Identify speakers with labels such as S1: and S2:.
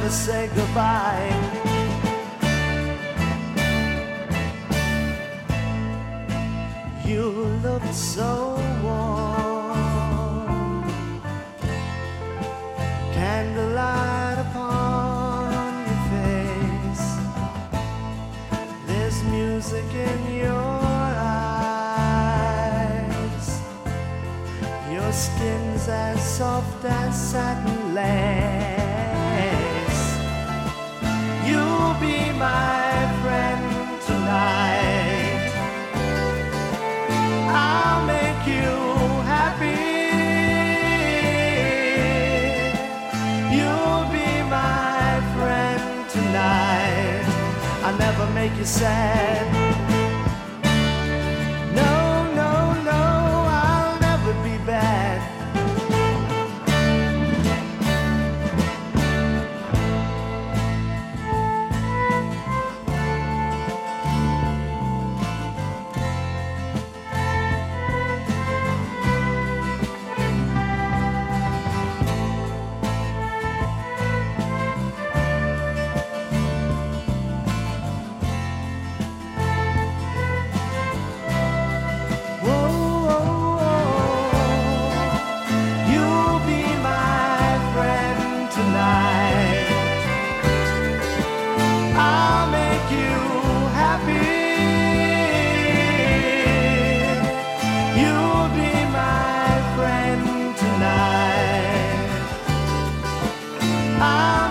S1: to say goodbye. You looked so warm, candlelight upon your face. There's music in your eyes. Your skin's as soft as satin lace. You'll be my friend tonight. I'll make you happy. You'll be my friend tonight. I'll never make you sad. No, no, no, I'll never be bad. I'll make you happy. You'll be my friend tonight.